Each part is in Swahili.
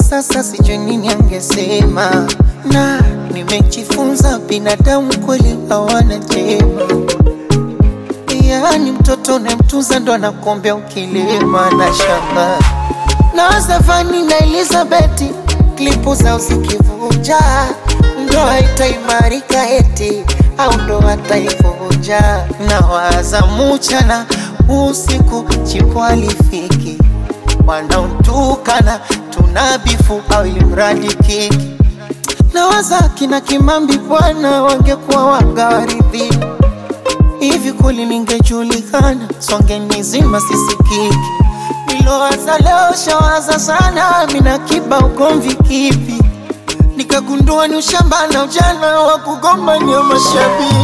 sasa sijui nini angesema. Na nimejifunza binadamu kweli hawana jema. Yani mtoto unayemtunza ndo anakuombea ukilima na shamba. Na Zafani na Elizabeth klipu zao zikivuja, ndoa itaimarika eti au ndoa taivunja. Na waza mchana usiku chipo alifiki, wanaotukana tunabifu au imradi kiki. Na waza kina Kimambi bwana wangekuwa wagawaridhi. Hivi kweli ningejulikana songe nizima sisikiki. Nilowaza leo shawaza sana mina kiba ugomvi kipi. Nikagundua ni ushamba na ujana wa kugombania mashabiki.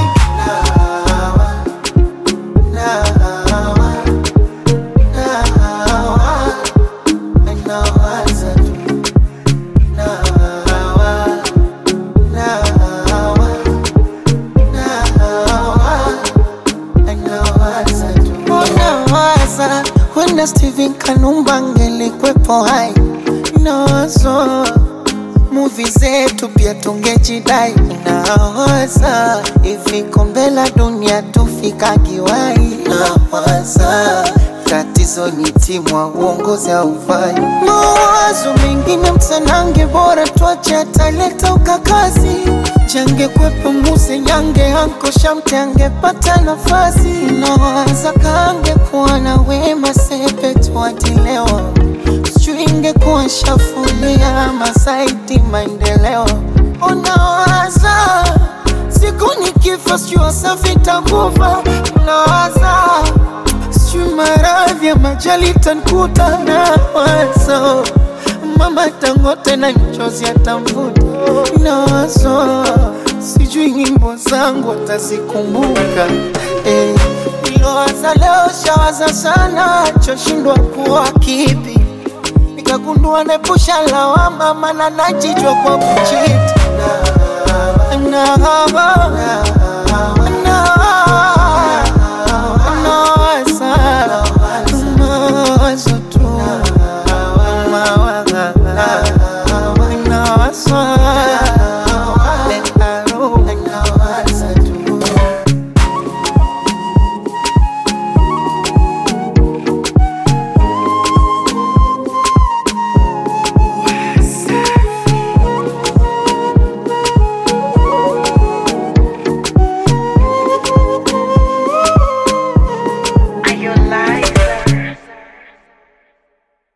Wenda Steven Kanumba ngelikwepo hai. Nawazo movie zetu pia tungejidai. Nawaza hivi kombe la dunia tufika kiwai. Nawaza tatizo ni timu wa uongozi haufai. Mawazo mengine msanange bora tuache ataleta ukakazi. Change kwepo muse nyange anko shamte angepata nafasi. Nawaza kange kuwa na wema sepe tuatilewa. Sijui ingekuwa shafulia masaiti maendeleo. Unawaza siku nikifa sijui Wasafi takufa. Unawaza sijui maradhi ya majali tankuta. Nawaza Mama Dangote na mchozi atamvuta. Nawazo sijui nyimbo zangu atazikumbuka. Nilowaza leo shawaza sana choshindwa kuwa kipi. Nikagundua nepusha lawama maana najijua kwa kuchiti.